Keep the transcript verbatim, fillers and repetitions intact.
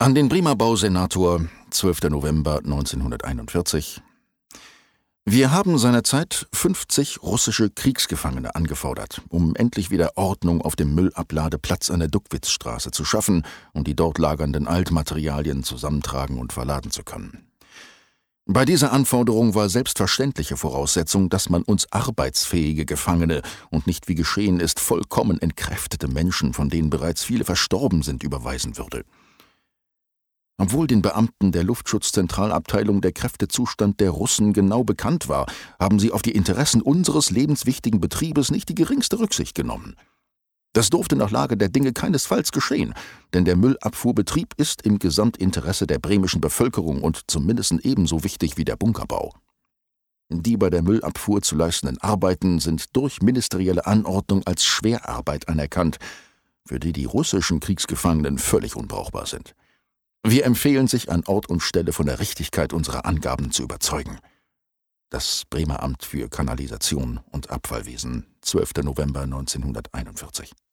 An den Bremer Bausenator, zwölfter November neunzehnhunderteinundvierzig. Wir haben seinerzeit fünfzig russische Kriegsgefangene angefordert, um endlich wieder Ordnung auf dem Müllabladeplatz an der Duckwitzstraße zu schaffen und die dort lagernden Altmaterialien zusammentragen und verladen zu können. Bei dieser Anforderung war selbstverständliche Voraussetzung, dass man uns arbeitsfähige Gefangene und nicht wie geschehen ist vollkommen entkräftete Menschen, von denen bereits viele verstorben sind, überweisen würde. Obwohl den Beamten der Luftschutzzentralabteilung der Kräftezustand der Russen genau bekannt war, haben sie auf die Interessen unseres lebenswichtigen Betriebes nicht die geringste Rücksicht genommen. Das durfte nach Lage der Dinge keinesfalls geschehen, denn der Müllabfuhrbetrieb ist im Gesamtinteresse der bremischen Bevölkerung und zum Mindesten ebenso wichtig wie der Bunkerbau. Die bei der Müllabfuhr zu leistenden Arbeiten sind durch ministerielle Anordnung als Schwerarbeit anerkannt, für die die russischen Kriegsgefangenen völlig unbrauchbar sind. Wir empfehlen, sich an Ort und Stelle von der Richtigkeit unserer Angaben zu überzeugen. Das Bremer Amt für Kanalisation und Abfallwesen, zwölfter November neunzehnhunderteinundvierzig.